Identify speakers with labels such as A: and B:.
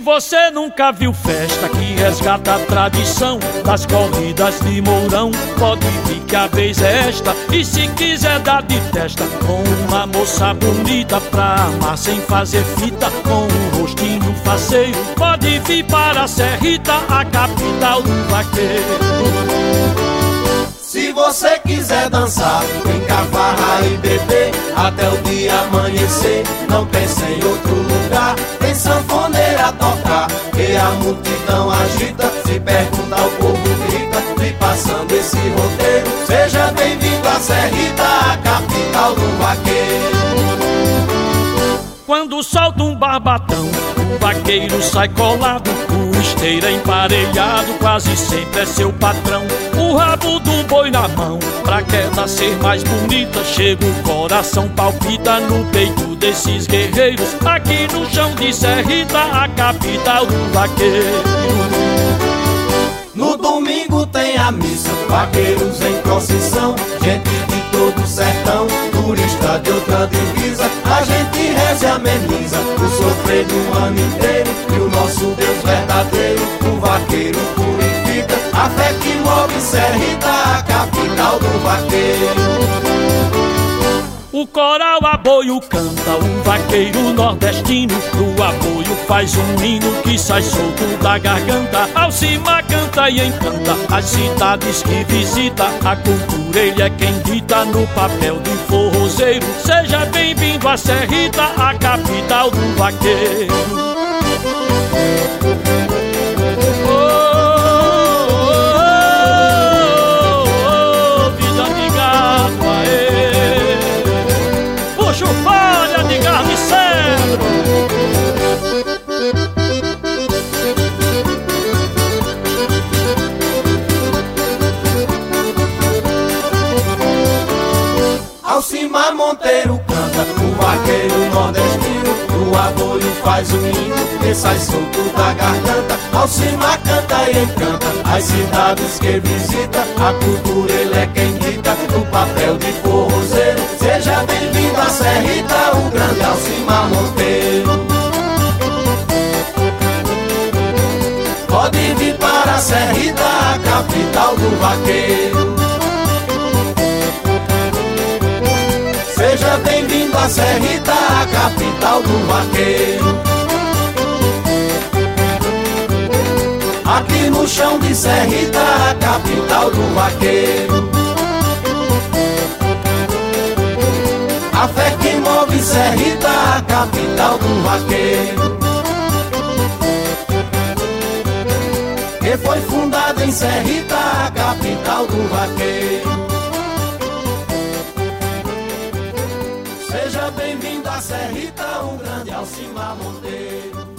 A: você nunca viu festa que resgata a tradição das corridas de Mourão, pode vir que a vez é esta. E se quiser dar de testa com uma moça bonita pra amar sem fazer fita, com um rostinho faceiro, pode vir para a Serrita, a capital do vaqueiro.
B: Se você quiser dançar, brincar, farra e beber até o dia amanhecer, não pense em outro lugar. Tem sanfoneira a tocar, que a multidão agita. Se pergunta, o povo grita, e passando esse roteiro. Seja bem-vindo à Serrita, a capital do vaqueiro.
A: Quando solta um barbatão, o vaqueiro sai colado, o esteira emparelhado, quase sempre é seu patrão. O rabo do boi na mão, pra queda ser mais bonita, chega o coração, palpita no peito desses guerreiros. Aqui no chão de Serrita, a capital do vaqueiro.
B: No domingo tem a missa, vaqueiros em procissão, gente de todo o sertão, turista de outra divisa. A gente reza e ameniza o sofrer do ano inteiro, e o nosso Deus verdadeiro, o vaqueiro purifica. A fé que move Serrita, a capital do vaqueiro.
A: O coral aboio canta, o vaqueiro nordestino pro aboio faz um hino que sai solto da garganta. Alcimar canta e encanta as cidades que visita, a cultura ele é quem dita no papel de forrozeiro. Seja bem-vindo à Serrita, a capital do vaqueiro. Folha de carne e cedro.
B: Alcimar Monteiro canta, o vaqueiro nordestino, o aboio faz um hino que sai solto da garganta. Alcimar canta e encanta as cidades que visita, a cultura ele é quem dita no papel de forrozeiro. Seja bem-vindo à Serrita, o grande Alcimar Monteiro. Pode vir para a Serrita, a capital do vaqueiro. Seja bem-vindo à Serrita, a capital do vaqueiro. Aqui no chão de Serrita, a capital do vaqueiro. A fé que move Serrita, a capital do vaqueiro. Que foi fundada em Serrita, a capital do vaqueiro. Seja bem-vindo à Serrita, um grande Alcimar Monteiro.